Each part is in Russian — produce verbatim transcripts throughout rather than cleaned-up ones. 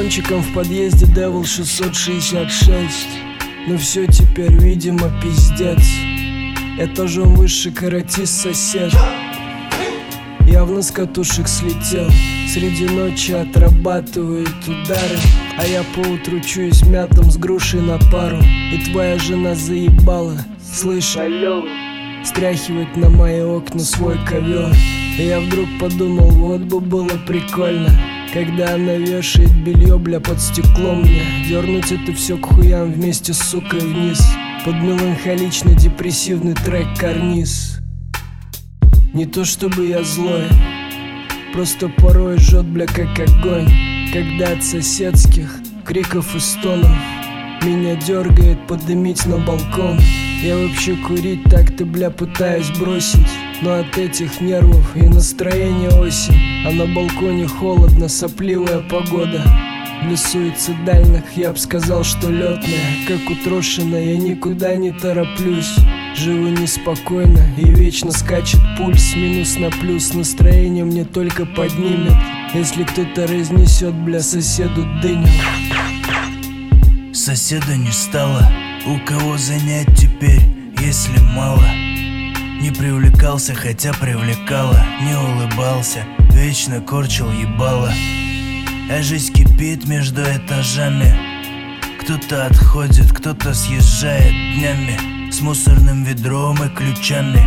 телефончиком в подъезде Devil шестьсот шестьдесят шесть. Но все теперь, видимо, пиздец. Я тоже высший каратист-сосед. Явно с катушек слетел. Среди ночи отрабатывает удары, а я поутру чуюсь мятом с грушей на пару. И твоя жена заебала, слышь, алло, стряхивать на мои окна свой ковер. И я вдруг подумал, вот бы было прикольно, когда она вешает белье, бля, под стеклом мне. Дернуть это все к хуям вместе с сукой вниз, под меланхоличный депрессивный трек «Карниз». Не то чтобы я злой, просто порой жжет, бля, как огонь, когда от соседских криков и стонов меня дергает подымить на балкон. Я вообще курить так-то, бля, пытаюсь бросить, но от этих нервов и настроения осень. А на балконе холодно, сопливая погода. Для суицидальных я б сказал, что летная. Как утрошена, я никуда не тороплюсь. Живу неспокойно и вечно скачет пульс. Минус на плюс, настроение мне только поднимет, если кто-то разнесет, бля, соседу дыню. Соседа не стало, у кого занять теперь, если мало. Не привлекался, хотя привлекало, не улыбался, вечно корчил ебало. А жизнь кипит между этажами. Кто-то отходит, кто-то съезжает днями, с мусорным ведром и ключами,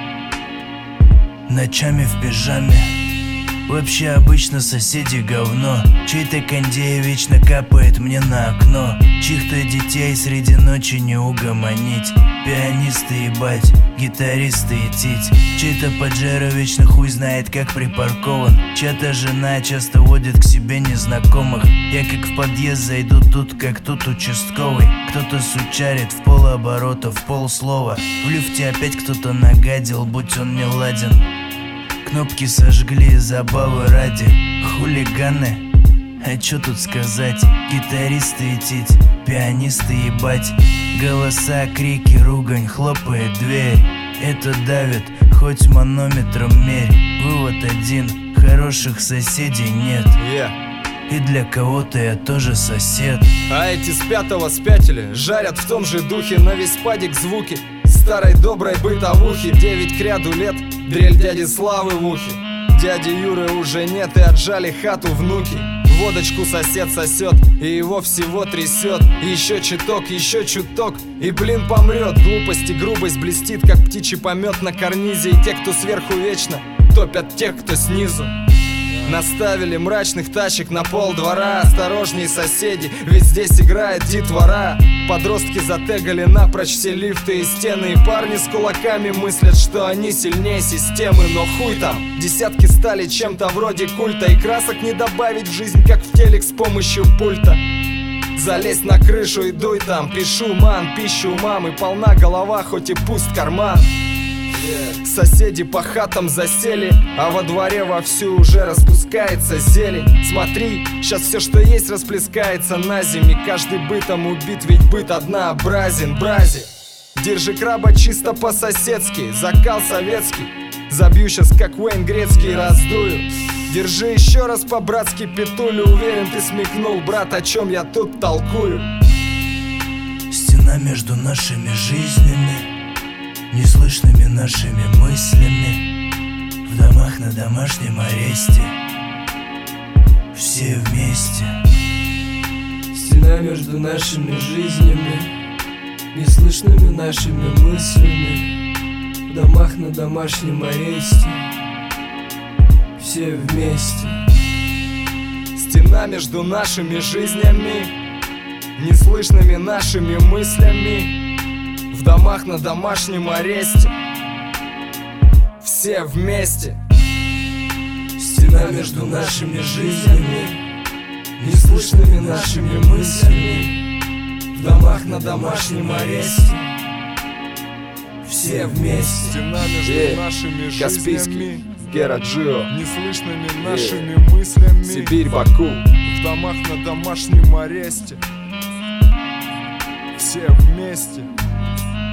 ночами в пижаме. Вообще обычно соседи говно. Чей-то кондей вечно капает мне на окно. Чьих-то детей среди ночи не угомонить. Пианисты ебать, гитаристы идтить. Чей-то поджера вечно хуй знает как припаркован. Чья-то жена часто водит к себе незнакомых. Я как в подъезд зайду, тут как тут участковый. Кто-то сучарит в полоборота, в полслова. В лифте опять кто-то нагадил, будь он не ладен. Кнопки сожгли забавы ради. Хулиганы, а чё тут сказать? Гитаристы идтить, пианисты ебать. Голоса, крики, ругань, хлопает дверь. Это давит, хоть манометром мерь. Вывод один, хороших соседей нет. yeah. И для кого-то я тоже сосед. А эти с пятого спятили, жарят в том же духе на весь падик звуки старой доброй бытовухи. Девять к ряду лет, дрель дяди Славы в ухе. Дяди Юры уже нет и отжали хату внуки. Водочку сосед сосет и его всего трясет. Еще чуток, еще чуток и блин помрет. Глупость и грубость блестит, как птичий помет на карнизе. И те, кто сверху вечно, топят тех, кто снизу. Наставили мрачных тачек на пол двора. Осторожней, соседи, ведь здесь играет детвора. Подростки затегали напрочь все лифты и стены. И парни с кулаками мыслят, что они сильнее системы. Но хуй там, десятки стали чем-то вроде культа. И красок не добавить в жизнь, как в телек с помощью пульта. Залезь на крышу и дуй там, пишу ман, пищу у мамы. Полна голова, хоть и пуст карман. Соседи по хатам засели, а во дворе вовсю уже распускается зелень. Смотри, сейчас все, что есть, расплескается на зиме. Каждый бытом убит, ведь быт однообразен. Брази, держи краба чисто по-соседски. Закал советский, забью сейчас как Уэйн Грецкий, раздую. Держи еще раз по-братски петулю. Уверен, ты смекнул, брат, о чем я тут толкую. Стена между нашими жизнями, неслышными нашими мыслями. В домах на домашнем аресте, все вместе. Стена между нашими жизнями, неслышными нашими мыслями. В домах на домашнем аресте, все вместе. Стена между нашими жизнями, неслышными нашими мыслями. В домах на домашнем аресте, все вместе. Стена между нашими жизнями, неслышными нашими мыслями. В домах на домашнем аресте, все вместе. Стена между yeah. нашими жизнями, Гера Джио, неслышными yeah. нашими мыслями. Сибирь, Баку. В домах на домашнем аресте, все вместе.